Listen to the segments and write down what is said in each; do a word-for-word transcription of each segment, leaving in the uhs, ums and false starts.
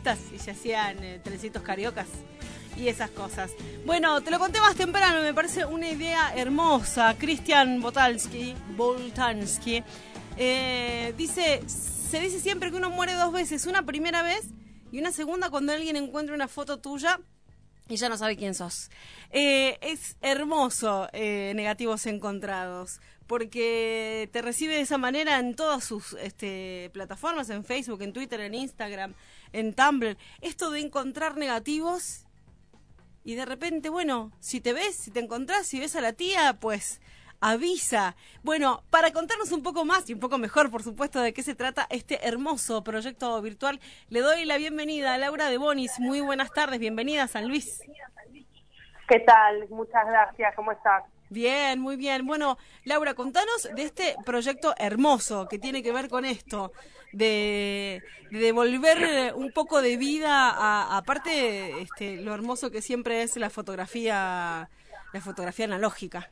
fiestas y se hacían eh, trencitos cariocas y esas cosas. Bueno, te lo conté más temprano, me parece una idea hermosa. Cristian Boltanski, Boltanski eh, dice, se dice siempre que uno muere dos veces, una primera vez y una segunda cuando alguien encuentra una foto tuya y ya no sabe quién sos. Eh, es hermoso eh, Negativos Encontrados, porque te recibe de esa manera en todas sus este, plataformas, en Facebook, en Twitter, en Instagram, en Tumblr. Esto de encontrar negativos y de repente, bueno, si te ves, si te encontrás, si ves a la tía, pues avisa. Bueno, para contarnos un poco más y un poco mejor, por supuesto, de qué se trata este hermoso proyecto virtual, le doy la bienvenida a Laura de Bonis. Muy buenas tardes, bienvenida a San Luis. ¿Qué tal? Muchas gracias, ¿cómo estás? Bien, muy bien. Bueno, Laura, contanos de este proyecto hermoso que tiene que ver con esto, de, de devolver un poco de vida a, aparte este, lo hermoso que siempre es la fotografía, la fotografía analógica.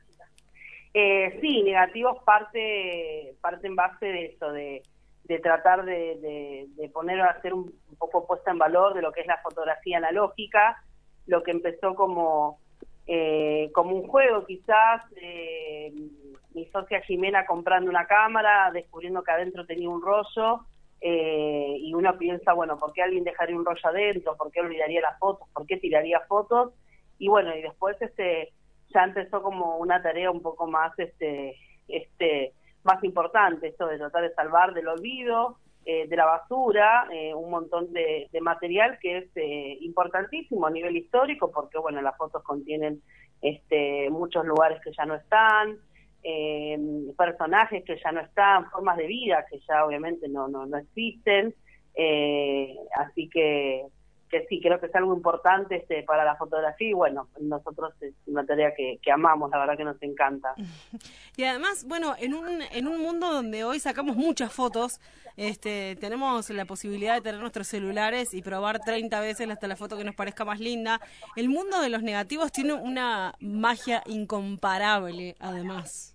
Eh, sí, Negativos parte, parte en base de eso, de, de tratar de, de, de poner, hacer un, un poco puesta en valor de lo que es la fotografía analógica, lo que empezó como... Eh, como un juego quizás, eh, mi socia Jimena comprando una cámara, descubriendo que adentro tenía un rollo, eh, y uno piensa, bueno, ¿por qué alguien dejaría un rollo adentro? ¿Por qué olvidaría las fotos? ¿Por qué tiraría fotos? Y bueno, y después este ya empezó como una tarea un poco más este este más importante, esto de tratar de salvar del olvido, eh, de la basura, eh, un montón de, de material que es eh, importantísimo a nivel histórico, porque bueno, las fotos contienen este, muchos lugares que ya no están, eh, personajes que ya no están, formas de vida que ya obviamente no no, no existen, eh, así que que sí, creo que es algo importante este, para la fotografía y bueno, nosotros es una tarea que, que amamos, la verdad que nos encanta. Y además, bueno, en un en un mundo donde hoy sacamos muchas fotos, este, tenemos la posibilidad de tener nuestros celulares y probar treinta veces hasta la foto que nos parezca más linda. El mundo de los negativos tiene una magia incomparable, además.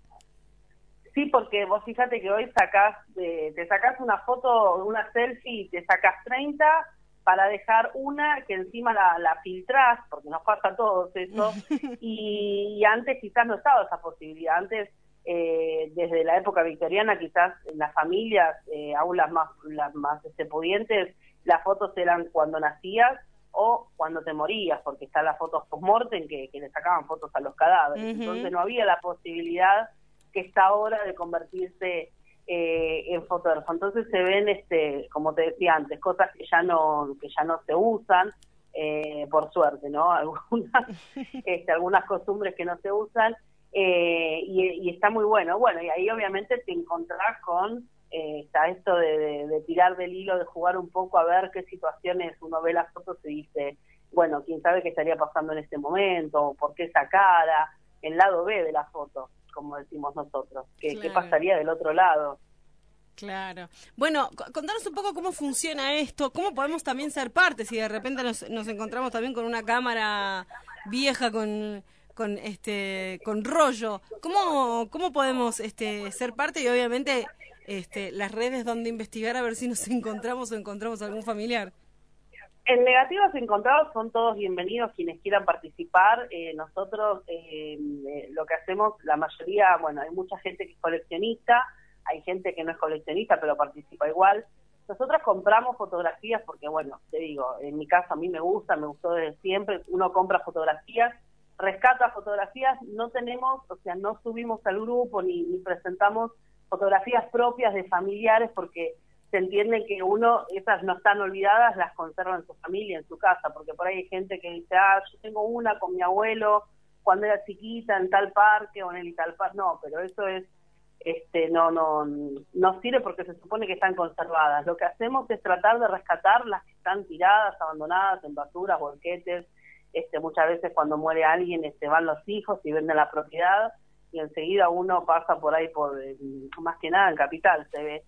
Sí, porque vos fíjate que hoy sacás, eh, te sacás una foto, una selfie y te sacás treinta para dejar una que encima la, la filtrás, porque nos pasa a todos eso, y, y antes quizás no estaba esa posibilidad. Antes, eh, desde la época victoriana, quizás en las familias, eh, aún las más, las más este, pudientes, las fotos eran cuando nacías o cuando te morías, porque están las fotos post-mortem que, que le sacaban fotos a los cadáveres. Uh-huh. Entonces no había la posibilidad que está ahora de convertirse eh, en fotógrafo. Entonces se ven, este, como te decía antes, cosas que ya no que ya no se usan, eh, por suerte, ¿no? Algunas, este, algunas costumbres que no se usan, eh, y, y está muy bueno. Bueno, y ahí obviamente te encontrás con eh, está esto de, de, de tirar del hilo, de jugar un poco a ver qué situaciones uno ve las fotos y dice, bueno, quién sabe qué estaría pasando en este momento, por qué esa cara, el lado B de la foto, como decimos nosotros, ¿qué, claro. ¿Qué pasaría del otro lado? Claro. Bueno, contanos un poco cómo funciona esto, cómo podemos también ser parte, si de repente nos, nos encontramos también con una cámara vieja, con con este con rollo, ¿cómo cómo podemos este ser parte? Y obviamente este las redes donde investigar a ver si nos encontramos o encontramos algún familiar. En Negativos Encontrados son todos bienvenidos quienes quieran participar. Eh, nosotros eh, eh, lo que hacemos, la mayoría, bueno, hay mucha gente que es coleccionista, hay gente que no es coleccionista pero participa igual. Nosotros compramos fotografías porque, bueno, te digo, en mi caso a mí me gusta, me gustó desde siempre, uno compra fotografías, rescata fotografías, no tenemos, o sea, no subimos al grupo ni, ni presentamos fotografías propias de familiares porque se entiende que uno, esas no están olvidadas, las conserva en su familia, en su casa, porque por ahí hay gente que dice, ah, yo tengo una con mi abuelo cuando era chiquita en tal parque o en el tal parque, no, pero eso es, este, no, no, no sirve porque se supone que están conservadas. Lo que hacemos es tratar de rescatar las que están tiradas, abandonadas en basuras, bolquetes, este, muchas veces cuando muere alguien, este, van los hijos y venden la propiedad, y enseguida uno pasa por ahí, por más que nada en Capital, se ve,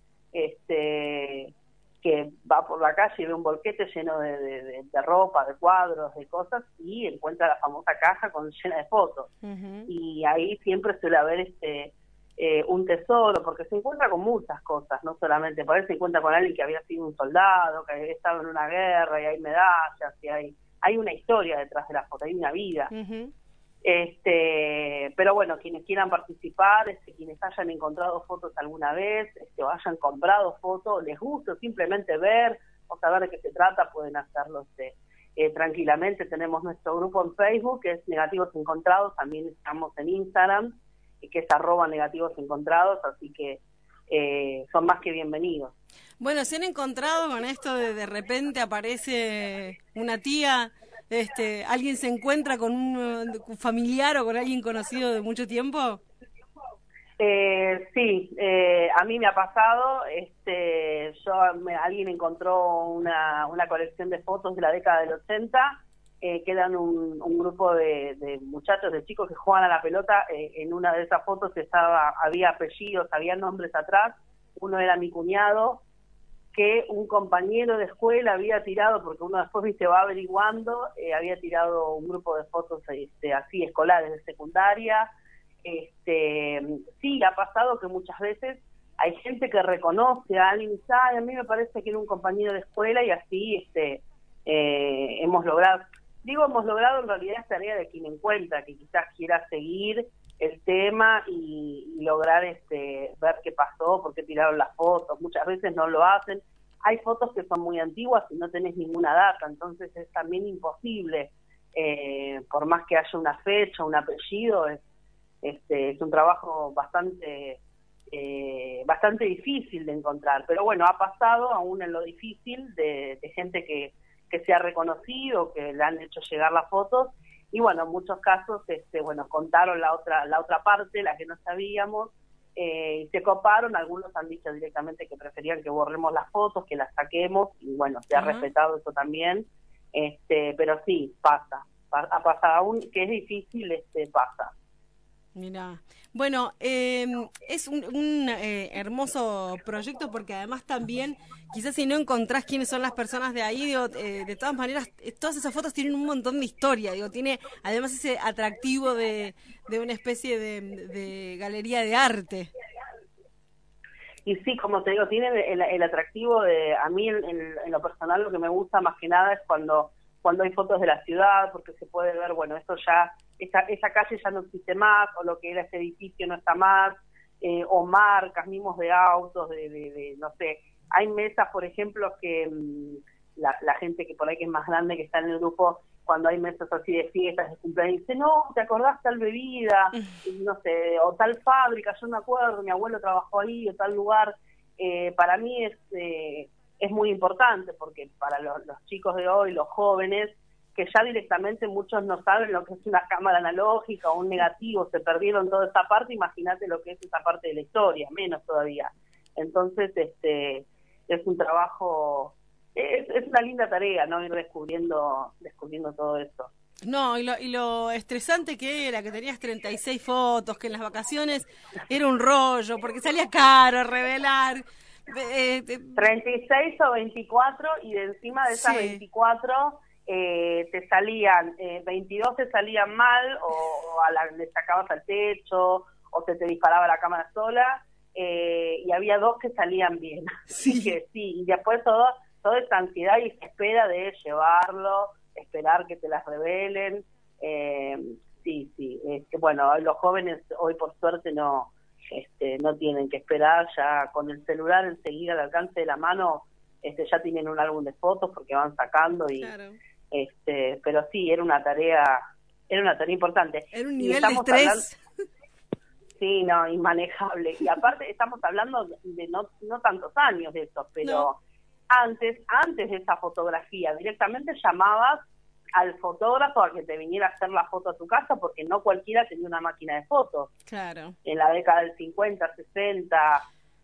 este que va por la calle y ve un bolquete lleno de, de, de, de ropa, de cuadros, de cosas, y encuentra la famosa caja con llena de fotos. Uh-huh. Y ahí siempre suele haber este eh, un tesoro, porque se encuentra con muchas cosas, no solamente, por ahí se encuentra con alguien que había sido un soldado, que había estado en una guerra y hay medallas, y hay, hay una historia detrás de la foto, hay una vida. Uh-huh. Este, pero bueno, quienes quieran participar, este, quienes hayan encontrado fotos alguna vez, este, o hayan comprado fotos, les gusta simplemente ver o saber de qué se trata, pueden hacerlo este, eh, tranquilamente. Tenemos nuestro grupo en Facebook, que es Negativos Encontrados, también estamos en Instagram, que es arroba Negativos Encontrados, así que eh, son más que bienvenidos. Bueno, ¿se han encontrado con esto de de repente aparece una tía, este, alguien se encuentra con un familiar o con alguien conocido de mucho tiempo? Eh, sí, eh, a mí me ha pasado, este, yo me, alguien encontró una, una colección de fotos de la década del ochenta, eh, que eran un, un grupo de, de muchachos, de chicos que juegan a la pelota. Eh, en una de esas fotos estaba, había apellidos, había nombres atrás. Uno era mi cuñado, que un compañero de escuela había tirado, porque uno después viste va averiguando, eh, había tirado un grupo de fotos este, así escolares de secundaria. Este, sí, ha pasado que muchas veces hay gente que reconoce a alguien y dice, ay, a mí me parece que era un compañero de escuela, y así este, eh, hemos logrado, digo hemos logrado, en realidad es tarea de quien encuentra, que quizás quiera seguir el tema y, y lograr este, ver qué pasó, por qué tiraron las fotos. Muchas veces no lo hacen. Hay fotos que son muy antiguas y no tenés ninguna data, entonces es también imposible, eh, por más que haya una fecha, un apellido, es Este, es un trabajo bastante eh, bastante difícil de encontrar, pero bueno, ha pasado aún en lo difícil de, de gente que, que se ha reconocido, que le han hecho llegar las fotos, y bueno, en muchos casos este, bueno, contaron la otra la otra parte, la que no sabíamos, eh, y se coparon. Algunos han dicho directamente que preferían que borremos las fotos, que las saquemos, y bueno, se ha uh-huh. respetado eso también, este, pero sí, pasa, ha pasado, aún que es difícil, este, pasa. Mira, bueno, eh, es un, un eh, hermoso proyecto, porque además también, quizás si no encontrás quiénes son las personas de ahí, digo, eh, de todas maneras, eh, todas esas fotos tienen un montón de historia, digo, tiene además ese atractivo de, de una especie de, de galería de arte. Y sí, como te digo, tiene el, el atractivo de, a mí en, en, en lo personal lo que me gusta más que nada es cuando, cuando hay fotos de la ciudad, porque se puede ver, bueno, esto ya... Esa, esa calle ya no existe más, o lo que era ese edificio no está más, eh, o marcas mismos de autos, de, de, de no sé. Hay mesas, por ejemplo, que mmm, la, la gente que por ahí que es más grande, que está en el grupo, cuando hay mesas así de fiestas, de cumpleaños, dice, no, ¿te acordás tal bebida? Y no sé, o tal fábrica, yo me acuerdo, mi abuelo trabajó ahí, o tal lugar. Eh, para mí es, eh, es muy importante, porque para los, los chicos de hoy, los jóvenes, que ya directamente muchos no saben lo que es una cámara analógica o un negativo, se perdieron toda esa parte, imagínate lo que es esa parte de la historia, menos todavía. Entonces, este es un trabajo, es, es una linda tarea, ¿no? Ir descubriendo, descubriendo todo esto. No, y lo, y lo estresante que era, que tenías treinta y seis fotos, que en las vacaciones era un rollo, porque salía caro revelar. Eh, eh, treinta y seis o veinticuatro, y de encima de esas sí. veinticuatro... Eh, te salían, eh, veintidós te salían mal, o, o a la, le sacabas al techo, o se te disparaba la cámara sola, eh, y había dos que salían bien. Sí. Así que sí, y después todo, toda esta ansiedad y espera de llevarlo, esperar que te las revelen. Eh, sí, sí, es que bueno, los jóvenes hoy por suerte no, este, no tienen que esperar, ya con el celular enseguida al alcance de la mano, este, ya tienen un álbum de fotos porque van sacando y... Claro. Este, pero sí, era una tarea, era una tarea importante. Era un nivel de estrés. Hablando, sí, no, inmanejable. Y aparte estamos hablando de no, no tantos años de eso, pero no. antes, antes de esa fotografía, directamente llamabas al fotógrafo a que te viniera a hacer la foto a tu casa, porque no cualquiera tenía una máquina de fotos. Claro. En la década del cincuenta, sesenta...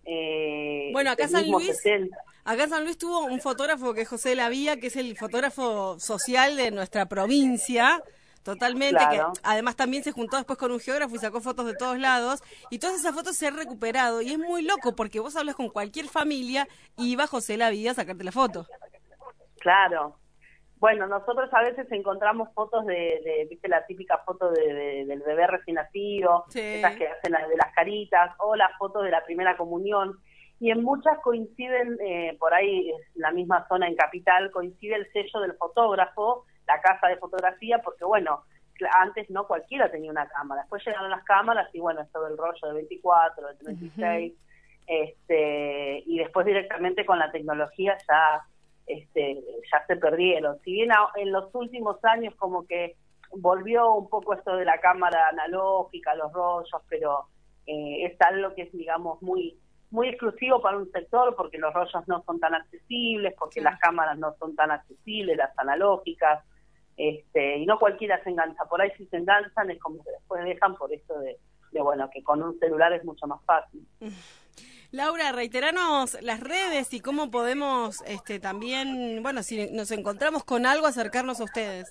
Eh, bueno, acá San Luis, sesenta. acá San Luis tuvo un fotógrafo que es José Lavía, que es el fotógrafo social de nuestra provincia, totalmente, claro. que además también se juntó después con un geógrafo y sacó fotos de todos lados, y todas esas fotos se han recuperado, y es muy loco, porque vos hablas con cualquier familia y iba José Lavía a sacarte la foto. Claro, Bueno, nosotros a veces encontramos fotos de, de viste, la típica foto de, de, del bebé recién nacido, sí. esas que hacen las de las caritas, o las fotos de la primera comunión, y en muchas coinciden, eh, por ahí, en la misma zona en Capital, coincide el sello del fotógrafo, la casa de fotografía, porque bueno, antes no cualquiera tenía una cámara, después llegaron las cámaras y bueno, esto del rollo de veinticuatro, de treinta y seis, uh-huh. este, y después directamente con la tecnología ya... Este, ya se perdieron. Si bien a, en los últimos años como que volvió un poco esto de la cámara analógica, los rollos, pero eh, es algo que es, digamos, muy muy exclusivo para un sector, porque los rollos no son tan accesibles, porque sí. Las cámaras no son tan accesibles, las analógicas, este, y no cualquiera se engancha. Por ahí si se enganchan es como que después dejan por esto de, de bueno, que con un celular es mucho más fácil. Laura, reiteranos las redes y cómo podemos este, también, bueno, si nos encontramos con algo, acercarnos a ustedes.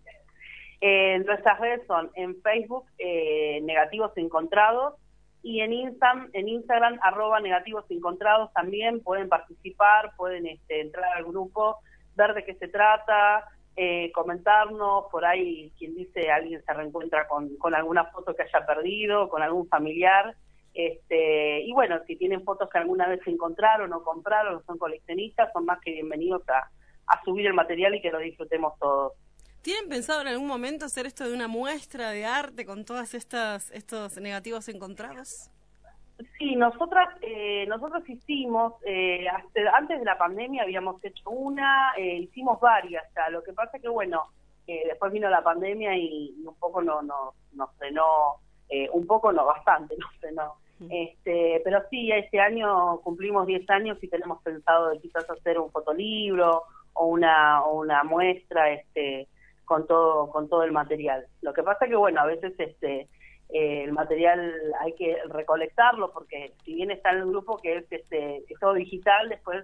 Eh, nuestras redes son en Facebook, eh, Negativos Encontrados, y en Instagram, en Instagram, arroba Negativos Encontrados, también pueden participar, pueden este, entrar al grupo, ver de qué se trata, eh, comentarnos, por ahí quien dice alguien se reencuentra con, con alguna foto que haya perdido, con algún familiar. Este, y bueno, si tienen fotos que alguna vez encontraron o compraron o son coleccionistas, son más que bienvenidos a, a subir el material y que lo disfrutemos todos. ¿Tienen pensado en algún momento hacer esto de una muestra de arte con todas estas estos negativos encontrados? Sí, nosotras eh, nosotros hicimos, eh, hasta, antes de la pandemia habíamos hecho una, eh, hicimos varias ya, lo que pasa que bueno, eh, después vino la pandemia y, y un poco no, no, nos frenó. Eh, un poco no, bastante, no sé, no. Este, pero sí, este año cumplimos diez años y tenemos pensado de quizás hacer un fotolibro o una o una muestra este con todo con todo el material. Lo que pasa que bueno, a veces este eh, el material hay que recolectarlo porque si bien está en el grupo que es este es todo digital, después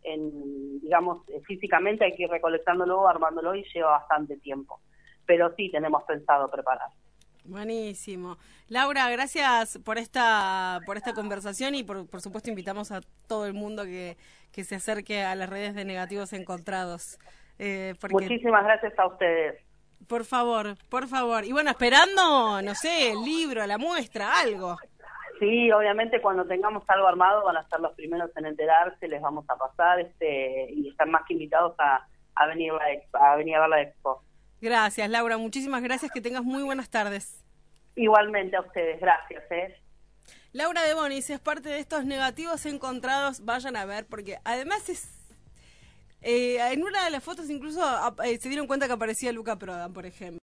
en digamos físicamente hay que ir recolectándolo, armándolo y lleva bastante tiempo. Pero sí tenemos pensado preparar. Buenísimo. Laura, gracias por esta por esta conversación y por, por supuesto invitamos a todo el mundo que, que se acerque a las redes de Negativos Encontrados. Eh, porque, Muchísimas gracias a ustedes. Por favor, por favor. Y bueno, esperando, no sé, el libro, la muestra, algo. Sí, obviamente cuando tengamos algo armado van a ser los primeros en enterarse, les vamos a pasar este y están más que invitados a, a, venir, a, a venir a ver la expo. Gracias, Laura. Muchísimas gracias. Que tengas muy buenas tardes. Igualmente a ustedes. Gracias. ¿eh? Laura de Bonis es parte de estos negativos encontrados. Vayan a ver, porque además es... Eh, en una de las fotos incluso eh, se dieron cuenta que aparecía Luca Prodan, por ejemplo.